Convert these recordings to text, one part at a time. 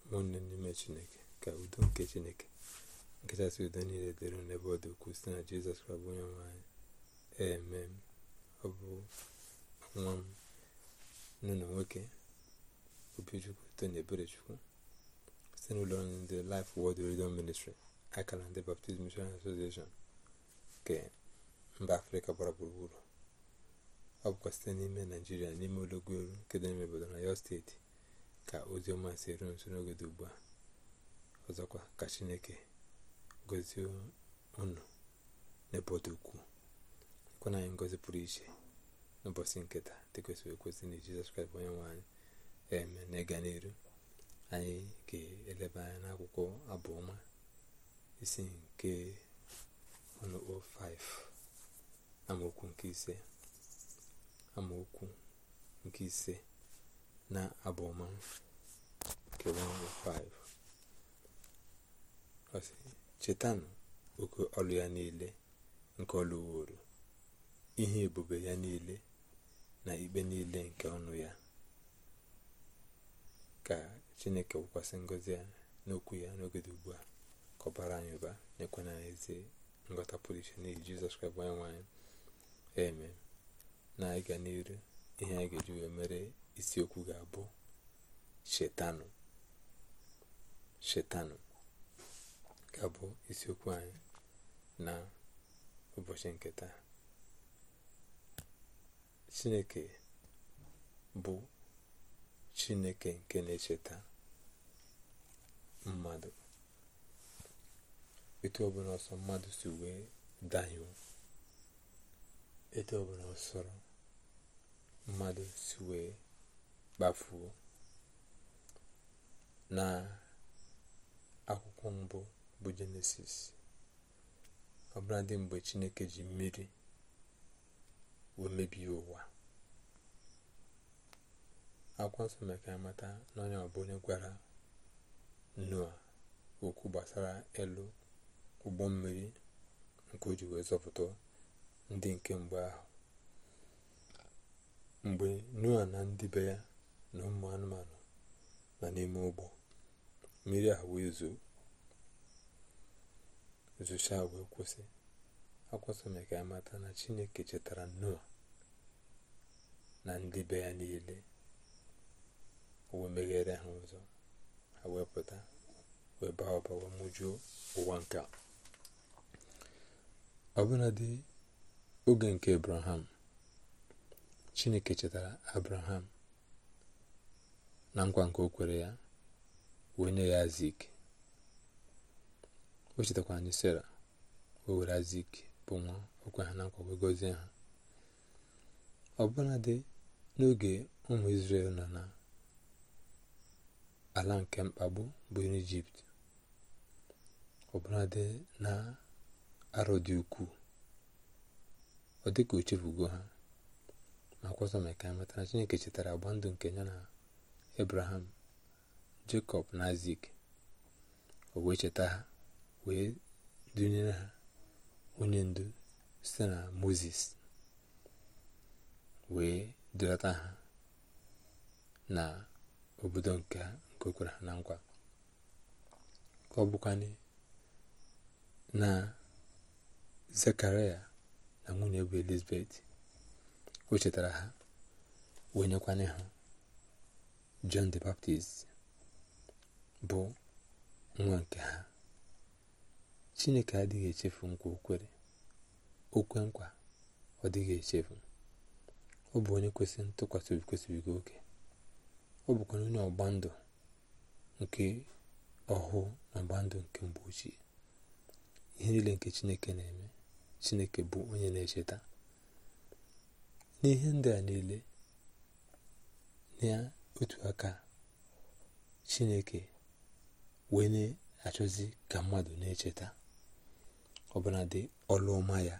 ụmụnne n'ime Chineke, ka udo nke Chineke nkachasị udo niile dịrị n'ebe ọ dị ukwuu site na Jizọs Kraịst onye nwe anyị. Amen. Ọ bụ nwa m nne na nwoke Obichukwu Tony Eberechukwu site n'ụlọ ọrụ ndị Life Word Radio Ministry akara ndị Baptist Mission Association nke mba Afrịka gbara gburugburu. Ọ bụkwa site n'ime Naijiria, n'ime Ologweru nke dị n'ime obodo Ọyọ steeti ka ozi ọma si eru nso n'oge dị ugbu a. Ọzọkwa, ka Chineke gọzie unu n'ebe ọ dị ukwuu, kwana anyị ngọzi pụrụ iche n'ụbọchị nketa dị kwesịrị ekwesị na Jizọs Kraịst onye nwe anyị. Eme na ịga n'iru, anyị ga-eleba anya n'akwụkwọ Abụ Ọma isi nke 105 amaokwu nke ise na Abụ Ọma nke 105. Ọ sị, chetanụ oke ọlụ ya niile nke ọlụ wuru, ihe ebube ya niile na ikpe niile nke ọnụ ya. Ka Chineke wụkwasị ngọzi ya n'okwu ya n'oge dị ugbu a, ka ọ bara anyị ụba, nyekwana anyị ezi nghọta pụrụ iche n'ihi Jizọs Kraịst onye nwe anyị. Amen. Na ịga n'iru, ihe anyị ga-eji wee mere isiokwu ga-abụ chetanụ ga-abụ isiokwu anyị na ụbọchị nke taa. Chineke bụ Chineke nke na-echeta mmadụ. Etu ọbụla ọsọ mmadụ si wee dahie, etu ọbụla ọsọrọ mmadụ si wee gbafuo, na akwụkwọ mbụ bụ Jenesis, ọbụladị mgbe Chineke ji mmiri wee mebie ụwa, akwụkwọ nsọ mere ka amata na onye ọ bụ onye gwara Noa okwu gbasara elu ụgbọ mmiri nke o ji wee zọpụta ndị nke mgbe ahụ. Mgbe Noa na ndị be ya na ụmụ anụmanụ na n'ime ụgbọ mmiri ahụ wee zochaa wee kwụsị, akwụkwọ nsọ mere ka amata na Chineke chetara Noa na ndị be ya niile, o wee meghere ha ụzọ, ha wee pụta wee baa ụba wee mụjuo ụwa nke a. Ọbụladị oge nke Abraham, Chineke chetara Abraham na nkwa nke o kwere ya wee nye ya Aịzik. O chetakwa anyị Sera, o were Aịzik bụ nwa okwe ha na nkwa wee gọzie ha. Ọbụladị n'oge ụmụ Izrel nọ na ala nke mkpagbu bụ Ijipt, ọbụladị na arọ dị ukwuu, ọ dịka o chefugo ha, ma akwụkwọ mere ka amata na Chineke chetara agba ndụ nke ya na Abraham, Jekọb na Aịzik. O wee cheta ha, wee dunyere ha onye ndu site na Mozis, wee dulata ha na obodo nke o kwere ha na nkwa. Ka ọ bụkwanị na Zekaraya na nwunye bụ Elizabeth, o chetara ha wee nyekwana ha John the Baptist bụ nwa nke ha. Chineke adịghị echefu nkwa o kwere, okwe nkwa ọ dịghị echefu. Ọ bụ onye kwesịrị ntụkwasị obi kwesịrị oke. Ọ bụkwa onye ọgba ndụ nke ọhụụ na ọgba ndụ nke mgbe ochie. Ihe niile nke Chineke na-eme, Chineke bụ onye na-echeta. N'ihe ndị a niile, n'otu aka, Chineke wee na-achọzi ka mmadụ na-echeta ọbụladị ọlụ ọma ya,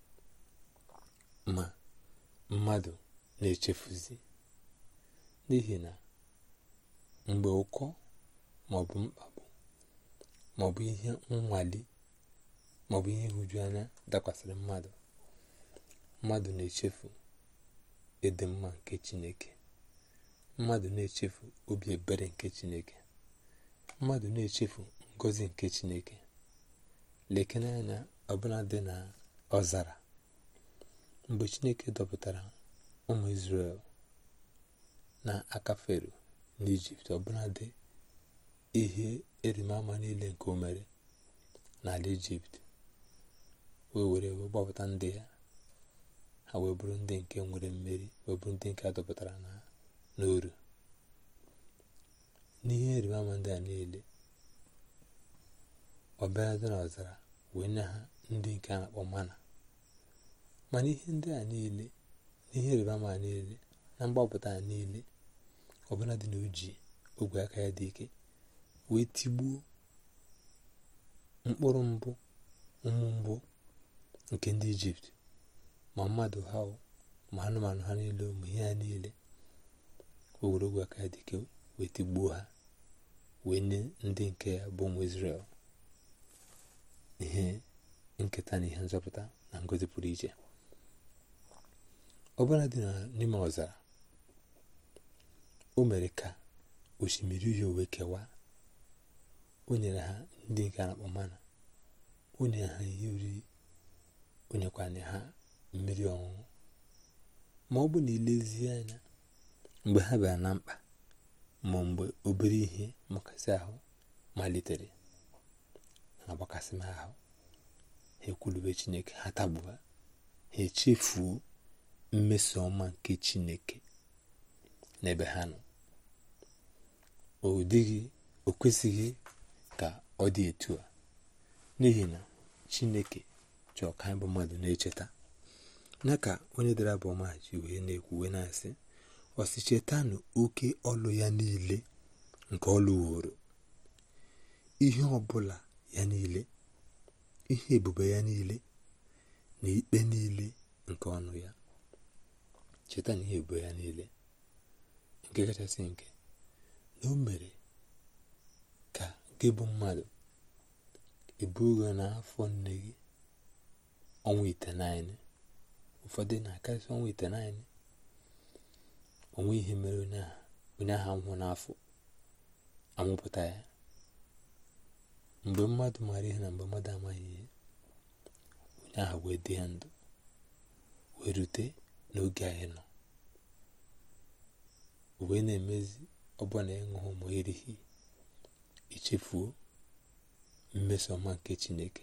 ma mmadụ na-echefuzi. N'ihi na mgbe ụkọ maọbụ mkpagbu maọbụ ihe nnwali maọbụ ihe nhụju anya dakwasịrị mmadụ na-echefu ịdị mma nke Chineke, mmadụ na-echefu obi ebere nke Chineke. mmadụ na-echefu ngọzi nke Chineke. Lekene anya ọbụla dị na ọzara mgbe Chineke dọpụtara ụmụ Izrel na aka Fero n'Ijipt, ọbụla dị ihe erimama niile nke o mere n'ala Ijipt, wee gbapụta ndị ya, ha wee bụrụ ndị nke nwere mmeri, wee bụrụ ndị nke a dọpụtara n'oru. N'ihe erimama ndị a niile, ọbịa dị n'ọzara wee nye ha ndị nke a na-akpọ mana. Mana ihe ndị a niile, n'ihe erimama niile, na mgbapụta a niile, ọbụla dị na oji ogwe aka ya dị ike wee tigbuo mkpụrụ mbụ, ụmụ mbụ nke ndị Ijipt, ma mmadụ ha ma anụmanụ ha niile, ụmụ ihe ha niile. O were ogwe aka ya dị ike wee tigbuo ha, wee nye ndị nke ya bụ ụmụ Izrel ihe nketa na ihe nzọpụta na ngọzi pụrụ iche. Ọbụla dị n'ime ọzara, o mere ka osimiri uhie wee kewaa. O nyere ha ndị nke a na-akpọ mana, o nyere ha ihe oriri, o nyekwanye ha mmiri ọṅụṅụ. Ma ọ bụ na ilezie anya, mgbe ha bịara na mkpa, ma mgbe obere ihe mmakasị ahụ malitere na-agbakasị m ahụ, ha ekwulube Chineke, ha tagbuo, ha echefuo mmeso ọma nke Chineke n'ebe ha nọ. O kwesịghị ka ọ dị etu a, n'ihi na Chineke chọọ ka anyị bụ mmadụ na-echeta. Na ka onye dere abụ ọma ji wee na-ekwu, wee na-asị, ọ sị, chetanụ oke ọlụ ya niile nke ọlụ woro, ihe ọbụla ya niile, ihe ebube ya niile na ikpe niile nke ọnụ ya. Cheta na ihe ebube ya niile, nke kachasị nke na o mere ka gị bụ mmadụ ebu ụgwọ n'afọ nne gị ọnwa 9. Ụfọdụ na-akarịsị ọnwa 9. Onwe ihe mere onye ahụ nwụrụ n'afọ amụpụta ya. Mgbe mmadụ mara ihe na mgbe mmadụ amaghị ihe, onye ahụ wee dị ya ndụ wee rute n'oge anyị nọ, wee na-emezi ọbụna ịṅụhụ ma erighị, ichefuo mmeso ọma nke Chineke,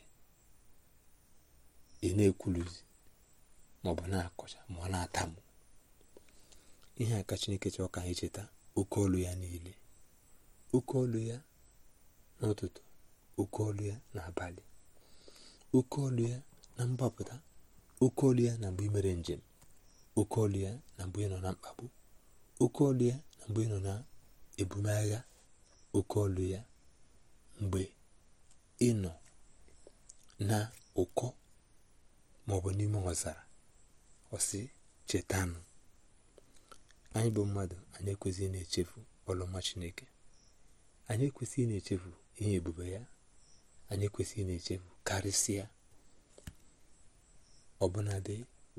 ị na-ekwuluzi maọbụ na-akọcha ma ọ na-atamụ. Ihe aka Chineke chọrọ ka anyị cheta oke ọlụ ya niile, oke ọlụ ya n'ụtụtụ, oke ọlụ ya n'abalị, oke ọlụ ya na mgbapụta, oke ọlụ ya na mgbe ị mere njem, oke ọlụ ya na mgbe ị nọ na mkpagbu, oke ọlụ ya na mgbe ị nọ na ebumagha, oke ọlụ ya mgbe ị nọ na ụkọ maọbụ n'ime ọzara. Ọ sị, chetanụ. Anyị bụ mmadụ, anyị ekwesịghị na-echefu ọlụma Chineke, anyị ekwesịghị na-echefu ihe ebube ya, anyị ekwesịghị na-echefu karịsịa ọbụnadị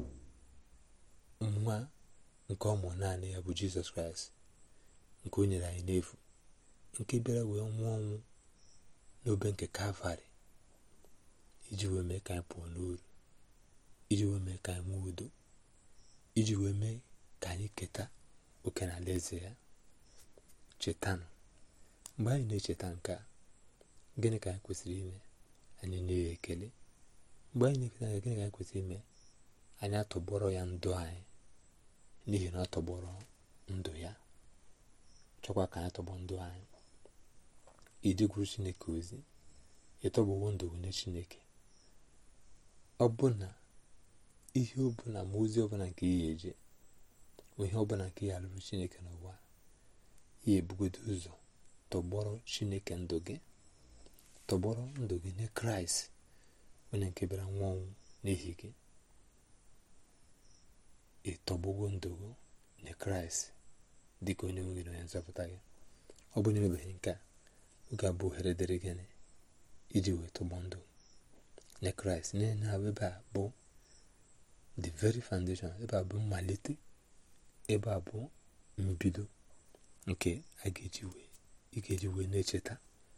nwa nke ọmụ naanị ya bụ Jizọs Kraịst, nke o nyere anyị n'efu, nke bịara wee nwụọ ọnwụ n'obe nke Kalvarị, iji wee mee ka anyị pụọ n'uru, iji wee mee ka anyị nwee udo, iji wee mee ka anyị keta oke na alaeze ya. Chetanụ. Mgbe anyị na-echeta nke a, gịnị ka anyị kwesịrị ime? Anyị na-enye ekele. Mgbe anyị na-ekele anya, gịnị ka anyị kwesịrị ime? Anyị atọgbọrọ ya ndụ anyị, n'ihi na ọ tọgbọrọ ndụ ya. Chọkwa ka anyị tọgbọ ndụ anyị iji gwuru Chineke ozi. Ịtọgbọwo ndụ nye Chineke. Ọ bụ na ihe ọbụla ma ozi ọbụla nke ihe eje, ihe ọbụla nke ya alụrụ Chineke n'ụwa, ya ebugodo ụzọ tọgbọrọ Chineke ndụ gị, tọgbọrọ ndụ gị nye Kraịst, onye nke bịara nwụọ ọnwụ n'ihi gị. Ịtọgbọgo ndụ gị nye Kraịst dịka onye nwe gị na onye nzọpụta gị. Ọ bụ na emebeghị nke a, oge abụ ohere dịrị gịnị iji wee tọgbọ ndụ nye Kraịst. N'ihi na ebe a bụ the very foundation, ebe a bụ mmalite, ebe a bụ mbido nke ị ga-eji wee na-echeta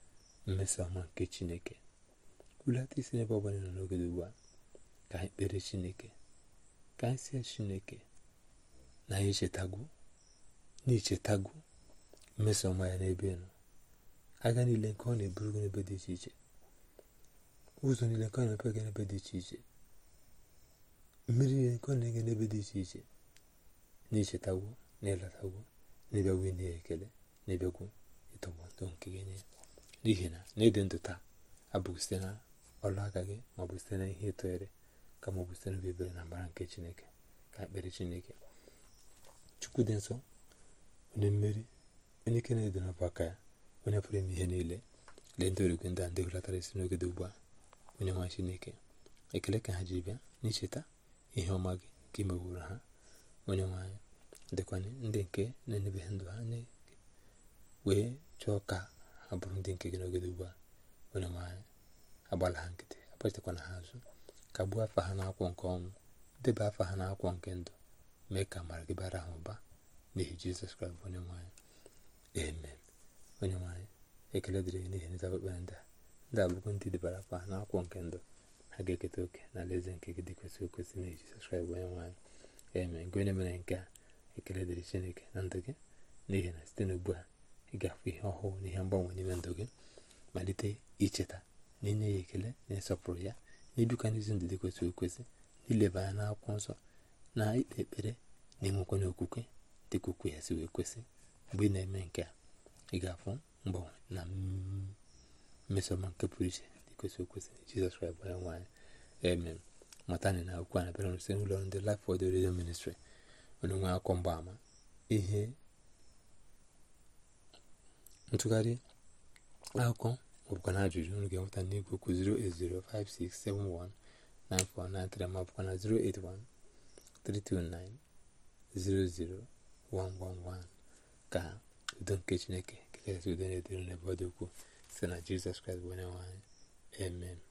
mmeso ọma nke Chineke. hulata isi n'ebe ọ bụla nọ n'oge ugbu a ka anyị kpere Chineke, ka anyị sie Chineke na anyị echetago mmeso ọma ya n'ebe nọ, aga niile nke ọ na-eburu gị n'ebe dị iche iche, ụzọ niile nke ọ na-epe gị n'ebe dị iche iche, mmiri niile nke ọ na-enye n'ebe dị iche iche, na-echetagwo na ịlatagwo n'ịbịagwo inye ya ekele, n'ịbịagwo ịtọgbọ ntọ nke gị nye, n'ihi na n'ịdị ndụ taa abụghị site na ọlụ aka gị maọbụ site na ihe ịtụgharị, kama ọ bụ site n'obi ebere na mbara nke Chineke. Ka ekpere Chineke. Chukwu dị nsọ, onye mmeri, onye ike na-edo n'ọbụ aka ya, onye pụrụ ime ihe niile, lee ndị origwe ndị a ndị hulatara isi n'oge dị ugbu a. onye nwa Chineke, ekele ka ha ji bịa n'icheta ihe ọma gị nke imewuru ha. onye nwanyị dịkwanye ndị nke na-enebeghị ndụ ha wee chọọ ka ha bụrụ ndị nke gị n'oge dị ugbu a. onye nwanyị agbala ha nkịtị, akpachitakwana ha azụ, ka gbuo afa ha n'akwụkwọ nke ọnwụ, debe afa ha n'akwụkwọ nke ndụ, mee ka amara gị bara ha ụba n'ihi Jizọs Kraịst bụ onye nwanyị. amen. onye nwanyị, ekele dịrị gị n'ihi nzaba ekpere ndị abụghị ndị debara afa ha n'akwụkwọ nke ndụ, ha ga-eketa oke na alaeze nke gị dị kwesịrị ekwesị n'ihi Jizọs Kraịst bụ onye nwanyị. amen. nke onye mere nke a, ekele dịrị Chineke na ndụ gị, n'ihi na site n'ugbu a ị ga-afụ ihe ọhụụ na ihe mgbanwe n'ime ndụ gị. malite icheta na inye ya ekele na ịsọpụrụ ya, na ibikwa n'ezi ndụ dị kwesịrị ekwesị, n'ileba anya n'akwụkwọ nsọ, na ikpe ekpere na enwekwa n'okwukwe dị ka okwu ya si wee kwesị. mgbe ị na-eme nke a, ị ga-afụ mgbanwe na mmesoma nke pụrụ iche dị kwesịrị ekwesị. Jizọs Kraịst bụ onye nwanyị. amen. matani na okwu a na-abịara site n'ụlọ ndị Life Word Radio Ministry. onye nwe akọ mgbaama, ihe ntụgharị akụkọ maọbụkwa na ajụjụ unu ga-enweta n'igwe okwu 08056719493 maọbụkwa na 08132900111. ka udo nke Chineke kachasị udo na-edere n'ebe ọ dị ukwuu site na Jizọs Kraịst bụ onye nwanyị. amen.